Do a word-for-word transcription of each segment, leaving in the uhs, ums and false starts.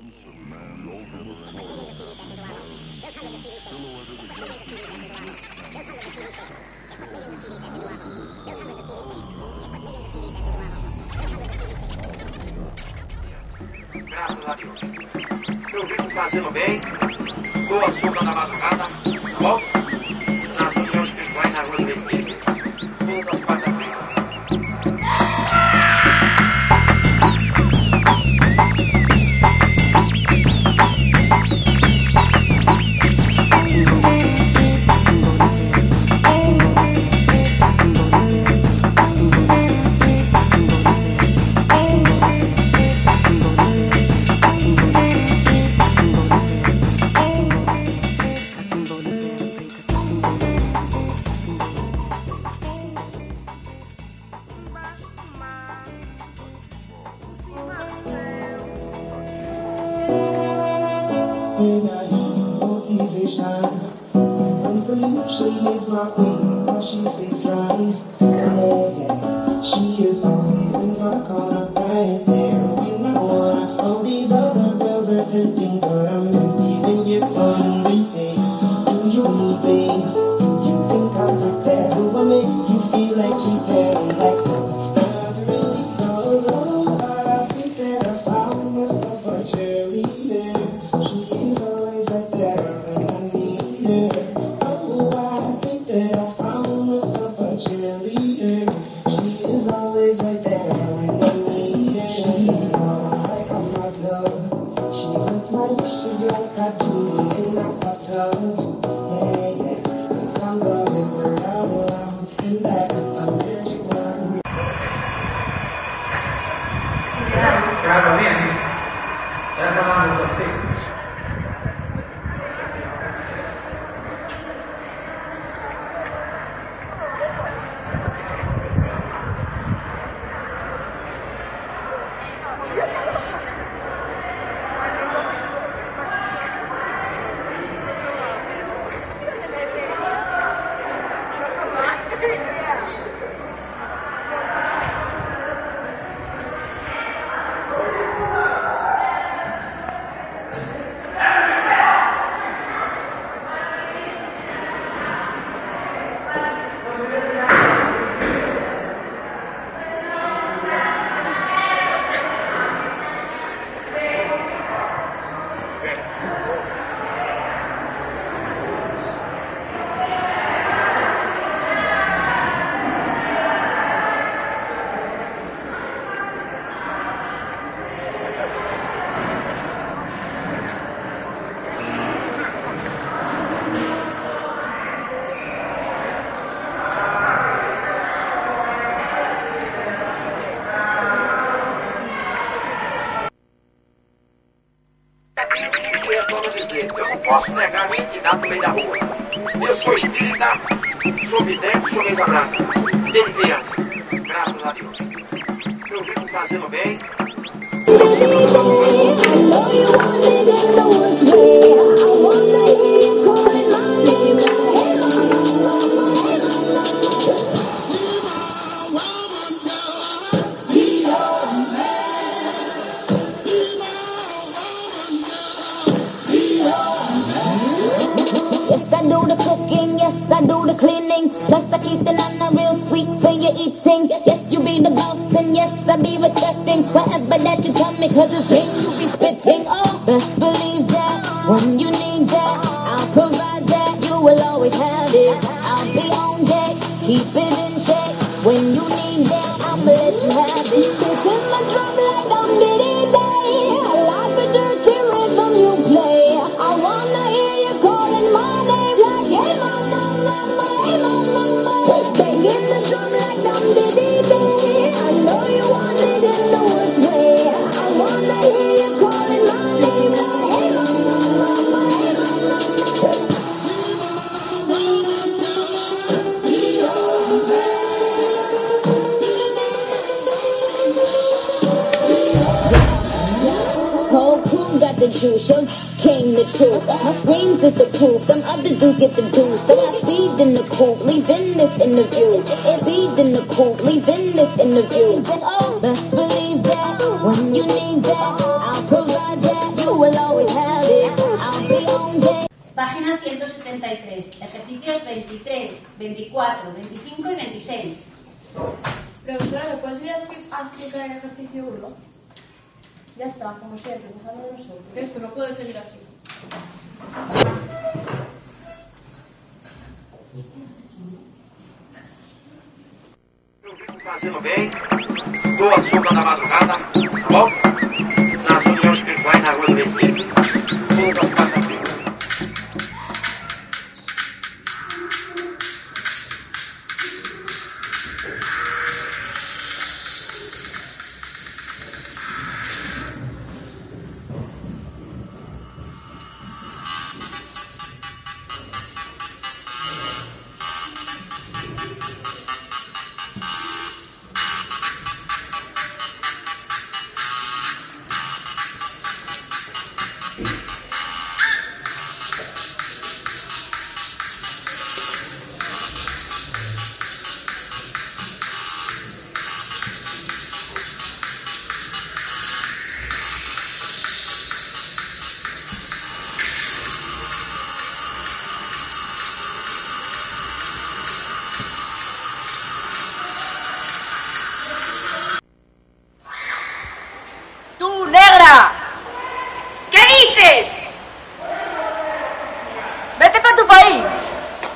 Graças a Deus. Eu vivo fazendo bem, dou a sopa da madrugada, volto nas reuniões virtuais na rua do Recife, todas as quartas-feiras. Solution is my queen, cause she stays strong. Yeah, yeah. She is always in my corner, right there when I wanna. All these other girls are tempting, but I'm empty when you're gone. They say, do you need me? Do you think I'm pretend? Do I make you feel like cheating? I'm like, that's really cause, oh, I think that I found myself a cheerleader. She is always right there when I need her. Eu não posso negar minha entidade no meio da rua. Eu sou espírita, sou vidente, sou mesa branca. Desde criança, graças a Deus. Eu vivo fazendo bem. Yes, I do the cleaning. Plus I keep the nana real sweet for your eating. Yes, you be the boss and yes, I be respecting whatever that you tell me, cause it's hate you be spitting. Oh, best believe that when you need that, I'll provide that. You will always have it. I'll be on deck, keep it in check. When you need that, I'ma let you have it. Spitting my drum like I'm getting day. I like the dirty rhythm you play. I wanna hear you calling my name like, hey mama, mama, hey mama, mama. Banging the drum like I'm Diddy Day. I know you want it in the worst way. I wanna hear you calling my name like, hey mama, mama, hey mama, mama. Be your man. Whole crew got the juice, your came the truth. My screams is the proof, them other dudes get the dues. So I speed in the coupe, leaving this interview. It speed in the coupe, leaving this interview. Oh, best believe that when you need that, I'll provide that. You Página ciento setenta y tres, ejercicios veintitrés, veinticuatro, veinticinco y veintiséis. Profesora, ¿me puedes venir a, expli a explicar el ejercicio uno? Ya está, como siempre, pasando de nosotros. Esto no puede seguir así. Eu fico fazendo bem, dou açúcar na madrugada, tá bom? Nas uniões espirituais na rua do Recife, todas as quartas-feiras. ¡Tú, negra! ¿Qué dices? ¡Vete para tu país!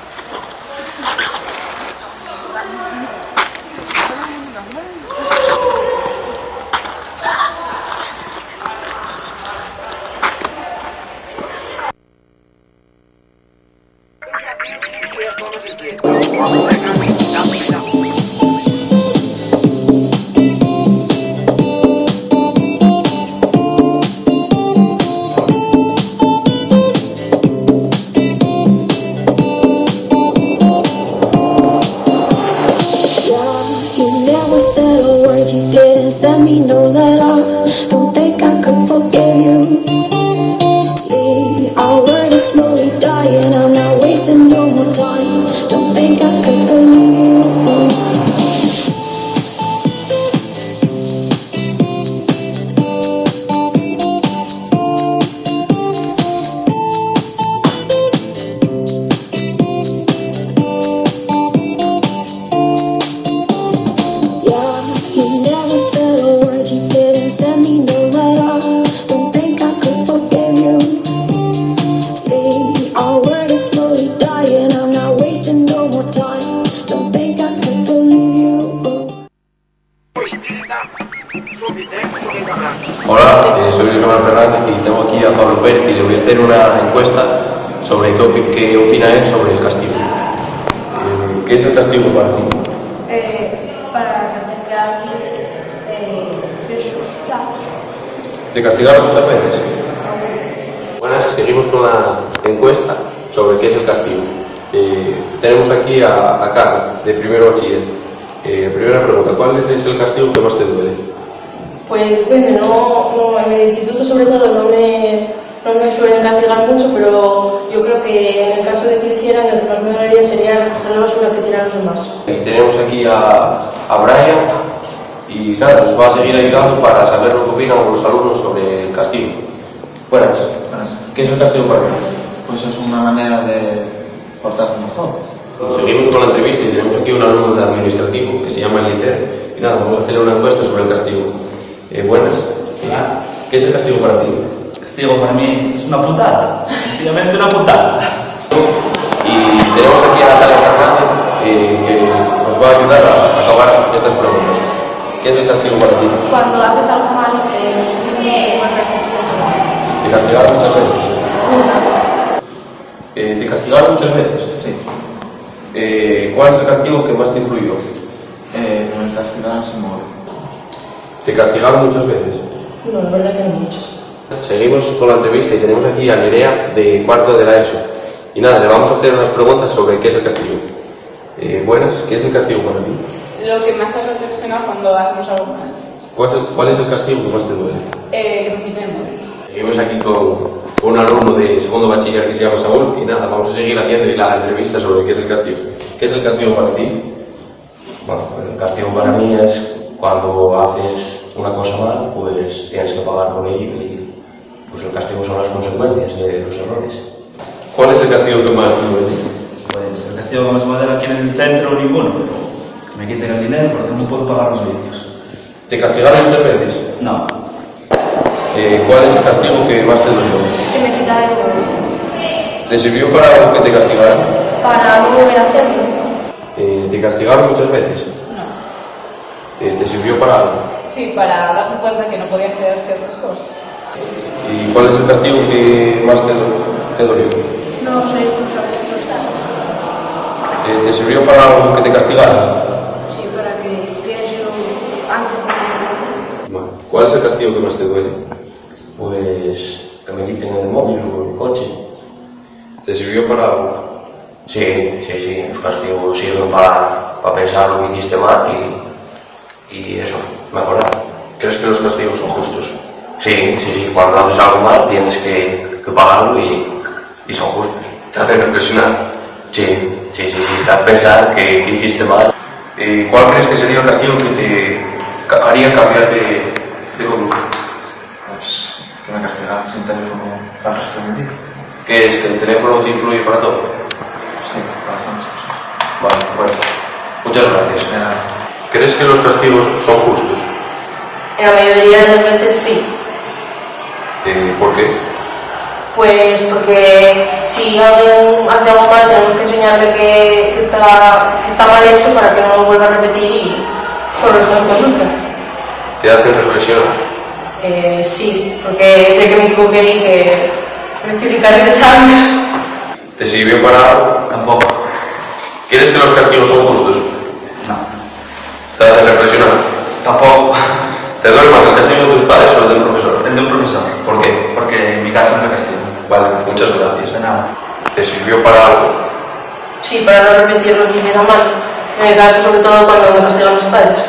Send me no letter, don't think I could forgive you. See, our word is slowly dying, I'm not wasting no more time. Don't think I could believe you. Hola, eh, soy Luis Manuel Fernández y tengo aquí a Pablo Pérez y le voy a hacer una encuesta sobre qué, opi qué opina él sobre el castigo. Eh, ¿Qué es el castigo para ti? Eh, para hacer que alguien eh, de sus platos. ¿Te castigaron muchas veces? Buenas, seguimos con la encuesta sobre qué es el castigo. Eh, tenemos aquí a, a Carla, de primero bachiller. Eh, primera pregunta, ¿cuál es el castigo que más te duele? Pues bueno, no, no, en el instituto sobre todo no me, no me suelen castigar mucho, pero yo creo que en el caso de que lo hicieran, lo que más me dolería sería coger la basura que tiran los demás. Y tenemos aquí a, a Brian y nada, nos va a seguir ayudando para saber lo que opinan los alumnos sobre el castigo. Buenas. Buenas. ¿Qué es el castigo para ti? Pues es una manera de portarse mejor. Seguimos con la entrevista y tenemos aquí un alumno de administrativo que se llama Elicer y nada, vamos a hacerle una encuesta sobre el castigo. Eh, buenas. Hola. ¿Qué es el castigo para ti? El castigo para mí es una putada, sencillamente una putada. Y tenemos aquí a Natalia Fernández eh, que nos va a ayudar a acabar estas preguntas. ¿Qué es el castigo para ti? Cuando haces algo mal y te piden una restricción. ¿Te castigaron muchas veces? Eh, ¿Te castigaron muchas veces? Sí. Eh, ¿Cuál es el castigo que más te influyó? Eh, me castigaron sin morir. ¿Te castigaron muchas veces? No, la verdad que no muchas. Seguimos con la entrevista y tenemos aquí a Nerea de cuarto de la ESO. Y nada, le vamos a hacer unas preguntas sobre qué es el castigo. Eh, buenas, ¿qué es el castigo para ti? Lo que me hace reflexionar cuando hacemos algo mal. ¿Cuál es el, cuál es el castigo que más te duele? Eh, que me quiten morir. Seguimos aquí con, con un alumno de segundo bachiller que se llama Saúl y nada, vamos a seguir haciendo la entrevista sobre qué es el castigo. ¿Qué es el castigo para ti? Bueno, el castigo para mí es cuando haces una cosa mal, pues tienes que pagar por ello y pues el castigo son las consecuencias de los errores. ¿Cuál es el castigo que más te duele? Pues el castigo que más me duele aquí en el centro, ninguno, pero que me quiten el dinero porque no puedo pagar los vicios. ¿Te castigaron muchas veces? No. Eh, ¿Cuál es el castigo que más te dolió? Que me quitara el dinero. ¿Te sirvió para algo que te castigaran? Para no volver a hacerlo. Eh, ¿Te castigaron muchas veces? No. Eh, ¿Te sirvió para algo? Sí, para darme cuenta que no podía hacer ciertas cosas. ¿Y cuál es el castigo que más te, te dolió? No soy responsable de eso. Eh, ¿Te sirvió para algo que te castigaran? Sí, para que piense antes. Bueno, ¿cuál es el castigo que más te duele? Pues que me quiten el móvil o el coche. ¿Te sirvió para algo? Sí, sí, sí, los castigos sirven para, para pensar lo que hiciste mal y, y eso, mejorar. ¿Crees que los castigos son justos? Sí, sí, sí, cuando haces algo mal tienes que, que pagarlo y, y son justos. ¿Te hacen reflexionar? Sí, sí, sí, sí, te hacen pensar que hiciste mal. Eh, ¿Cuál crees que sería el castigo que te haría cambiar de, de conducta? Pues que me castigaran sin teléfono al resto de mi vida. ¿Qué es? ¿Que el teléfono te influye para todo? Sí, para bastantes cosas. Vale, bueno. Muchas gracias. De nada. ¿Crees que los castigos son justos? En la mayoría de las veces sí. Eh, ¿Por qué? Pues porque si alguien hace algo mal tenemos que enseñarle que, que, está, que está mal hecho para que no lo vuelva a repetir y corregir su conducta. ¿Te hacen reflexionar? Eh, sí, porque sé que me equivoqué y que rectificaré de sabios. ¿Te sirvió para algo? Tampoco. ¿Crees que los castigos son justos? No. ¿Te hacen reflexionar? Tampoco. ¿Te duele más el castigo de tus padres o el del profesor? El de un profesor. ¿Por qué? Porque en mi casa me castigan. Vale, pues muchas gracias. De nada. ¿Te sirvió para algo? Sí, para no repetir lo que hiciera mal. En el caso, sobre todo, cuando me castigan mis padres.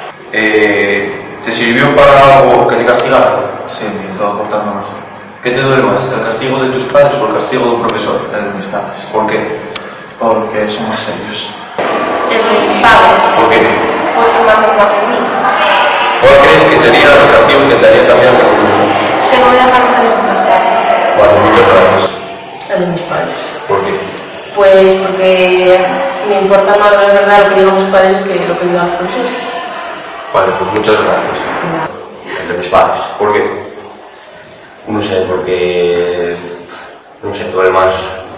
Eh, ¿Te sirvió para algo que te castigaran? Sí, me hizo portarme mejor. ¿Qué te duele más, el castigo de tus padres o el castigo de un profesor? El de mis padres. ¿Por qué? Porque son más serios. El de mis padres. ¿Por qué? Porque me hacen más en mí. ¿Cuál crees que sería el castigo que te haría cambiar de conducta? Que no me dejan salir por las tardes. Vale, muchas gracias. El de mis padres. ¿Por qué? Pues porque me importa más la verdad lo que digan mis padres que lo que digan los profesores. Vale, pues muchas gracias. El de mis padres. ¿Por qué? No sé, porque, no sé, duele más,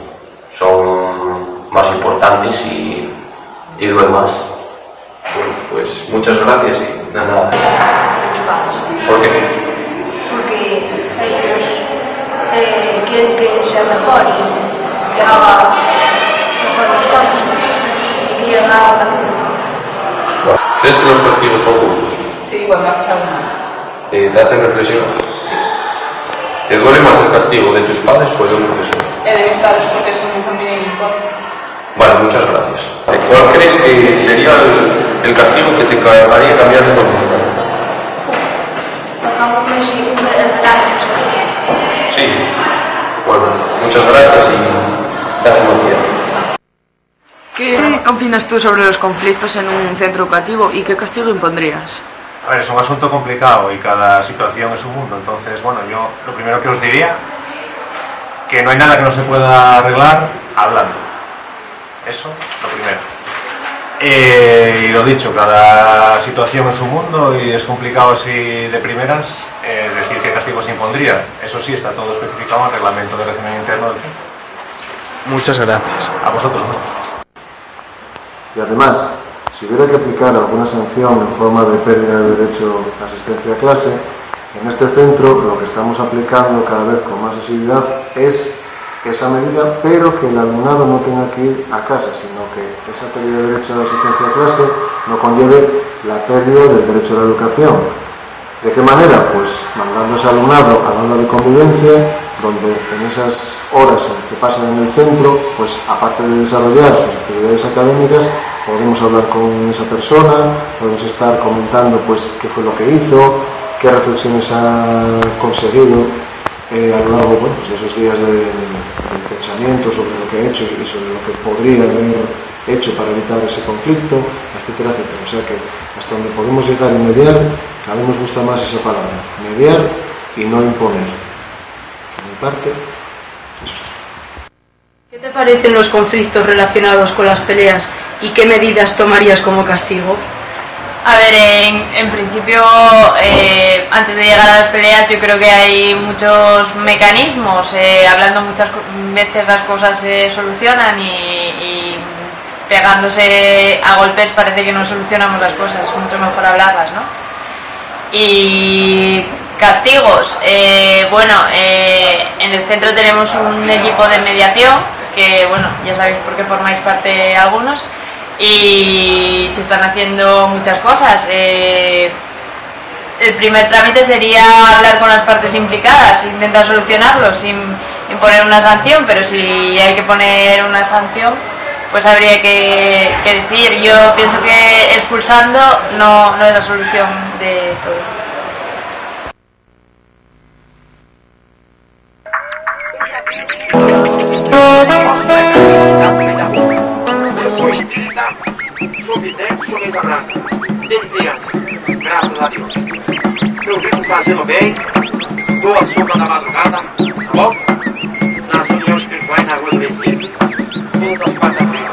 son más importantes y, y duele más. Bueno, pues muchas gracias y nada. Mis padres. ¿Por qué? Porque ellos eh, quieren que sea mejor y que haga mejor las cosas y que llegue a la vida. ¿Crees que los castigos son justos? Sí, cuando haces algo mal. Eh, ¿Te hacen reflexionar? Sí. ¿Te duele más el castigo de tus padres o el de un profesor? El de mis padres porque es mi familia y me importa. Vale, muchas gracias. ¿Cuál crees que sería el, el castigo que te haría cambiar de conducta? Dejándome sin relatos. Sí. Bueno, muchas gracias y te buen día. ¿Qué opinas tú sobre los conflictos en un centro educativo y qué castigo impondrías? A ver, es un asunto complicado y cada situación es un mundo, entonces, bueno, yo lo primero que os diría, que no hay nada que no se pueda arreglar hablando. Eso, lo primero. Eh, y lo dicho, cada situación es un mundo y es complicado así de primeras eh, decir qué castigo se impondría. Eso sí, está todo especificado en el reglamento de régimen interno del centro. Muchas gracias. A vosotros, ¿no? Y además, si hubiera que aplicar alguna sanción en forma de pérdida de derecho a asistencia a clase, en este centro lo que estamos aplicando cada vez con más asiduidad es esa medida, pero que el alumnado no tenga que ir a casa, sino que esa pérdida de derecho a asistencia a clase no conlleve la pérdida del derecho a la educación. ¿De qué manera? Pues mandando ese alumnado a la aula de convivencia, donde en esas horas que pasan en el centro, pues aparte de desarrollar sus actividades académicas, podemos hablar con esa persona, podemos estar comentando pues qué fue lo que hizo, qué reflexiones ha conseguido eh, a lo largo bueno, pues, de esos días de, de pensamiento sobre lo que ha hecho y sobre lo que podría haber hecho para evitar ese conflicto, etcétera, etcétera. O sea que hasta donde podemos llegar y mediar, a mí nos gusta más esa palabra, mediar y no imponer. De mi parte, eso es todo. ¿Qué te parecen los conflictos relacionados con las peleas y qué medidas tomarías como castigo? A ver, en, en principio, eh, antes de llegar a las peleas, yo creo que hay muchos mecanismos. Eh, hablando muchas veces las cosas se solucionan y, y pegándose a golpes parece que no solucionamos las cosas, es mucho mejor hablarlas, ¿no? Y castigos, eh, bueno, eh, en el centro tenemos un equipo de mediación, que bueno, ya sabéis por qué formáis parte algunos, y se están haciendo muchas cosas. Eh, el primer trámite sería hablar con las partes implicadas, intentar solucionarlo sin imponer una sanción, pero si hay que poner una sanción, pues habría que, que decir. Yo pienso que expulsando no, no es la solución de todo. Sou vidente, sou mesa branca, desde criança, graças a Deus. Eu vivo fazendo bem, dou a sopa da madrugada, tá bom? Nas uniões espirituais na rua do Recife, todas as quartas-feiras.